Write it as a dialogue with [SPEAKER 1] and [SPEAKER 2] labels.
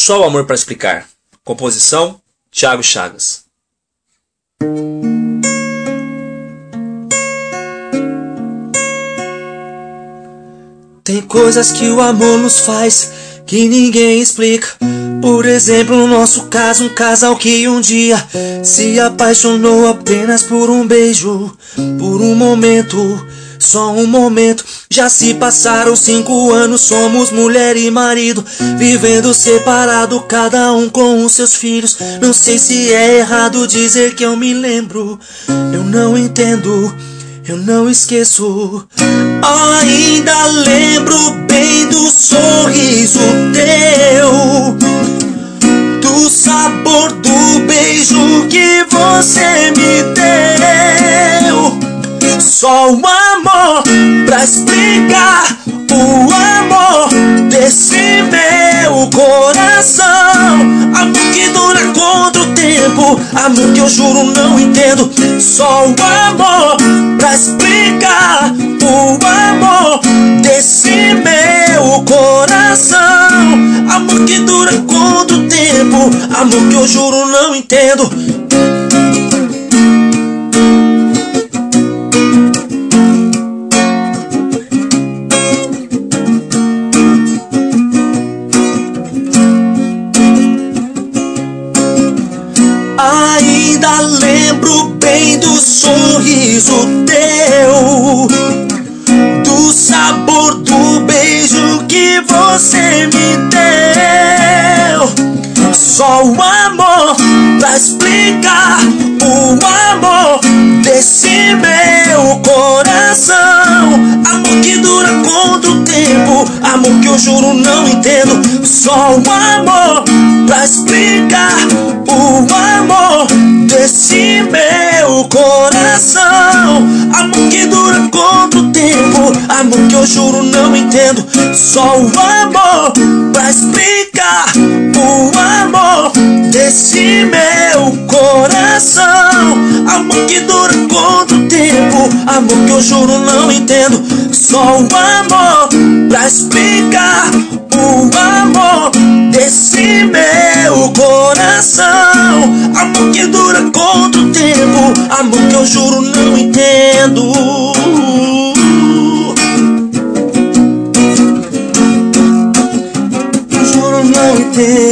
[SPEAKER 1] Só o amor para explicar. Composição, Thiago Chagas.
[SPEAKER 2] Tem coisas que o amor nos faz que ninguém explica. Por exemplo, no nosso caso, um casal que um dia se apaixonou apenas por um beijo, por um momento, só um momento. Já se passaram 5 anos, somos mulher e marido, vivendo separado, cada um com os seus filhos. Não sei se é errado dizer que eu me lembro, eu não entendo, eu não esqueço. Ainda lembro bem do sorriso teu, do sabor do beijo que você me deu. Só o amor pra explicar o amor desse meu coração. Amor que dura contra o tempo, amor que eu juro não entendo. Só o amor pra explicar o amor desse meu coração. Amor que dura contra o tempo, amor que eu juro não entendo. Ainda lembro bem do sorriso teu, do sabor do beijo que você me deu. Só o amor pra explicar o amor desse meu coração. Amor que dura contra o tempo, amor que eu juro não entendo. Só o amor pra explicar o amor desse meu coração. Amor que dura contra o tempo, amor que eu juro não entendo. Só o amor pra explicar o amor desse meu coração. Amor que dura contra o tempo, amor que eu juro não entendo. Só o amor pra explicar o amor desse meu coração. Amor que dura contra o tempo, amor que eu juro não entendo. Eu juro não entendo.